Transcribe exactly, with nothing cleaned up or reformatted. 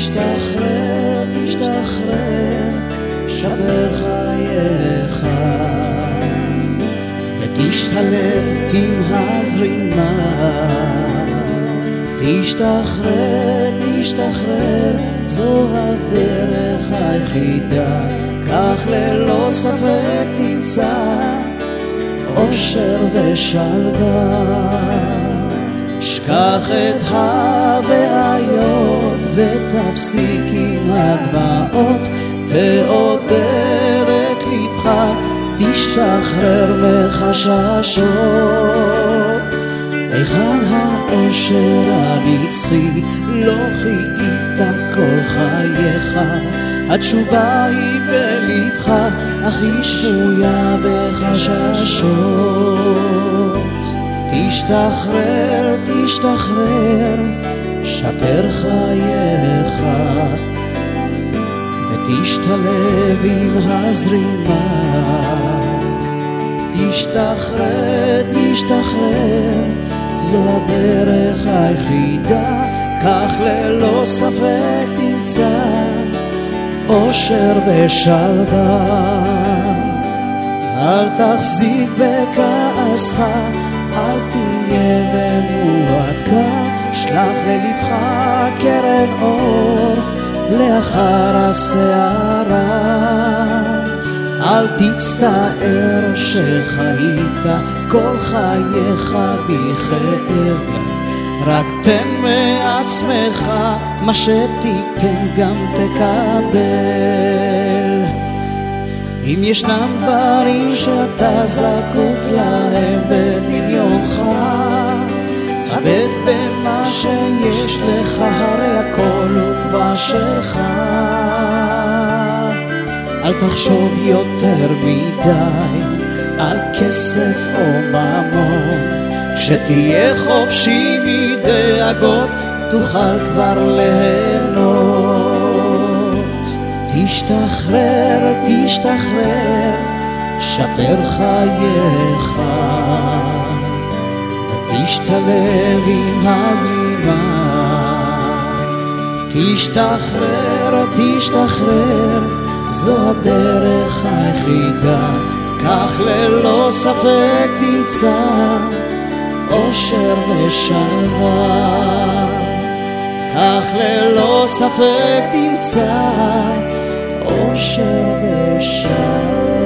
תשתחרר, תשתחרר, שבר חייך ותשתלב עם הזרימה. תשתחרר, תשתחרר, זו הדרך היחידה, כך ללא ספק תמצא אושר ושלווה. שכח את הבעיות ותפסיק עם הדמעות, תעודד את לבך, תשתחרר מחששות. היכן האושר הנצחי, לא חיכית כל חייך, התשובה היא בלבך, אך היא שבויה בחששות. תשתחרר, תשתחרר, שפר חייך ותשתלב עם הזרימה. תשתחרר, תשתחרר, זו הדרך היחידה, כך ללא ספק תמצא אושר ושלווה. אל תחזיק בכעסך, אל תהיה במועקה, שלח ללבך קרן אור לאחר הסערה. אל תצטער שחיית כל חייך בכאב, רק תן מעצמך, מה שתיתן גם תקבל. אם ישנם דברים שאתה זקוק להם בדמיונך, הבט במה שיש לך, הרי הכל הוא כבר שלך. אל תחשוב יותר מדי על כסף או ממון, כשתהיה חופשי מדאגות תוכל כבר ליהנות. תשתחרר, תשתחרר, שפר חייך ותשתלב עם הזרימה. תשתחרר, תשתחרר, זו הדרך היחידה, כך ללא ספק תמצא אושר ושלווה. כך ללא ספק תמצא אושר ושלווה.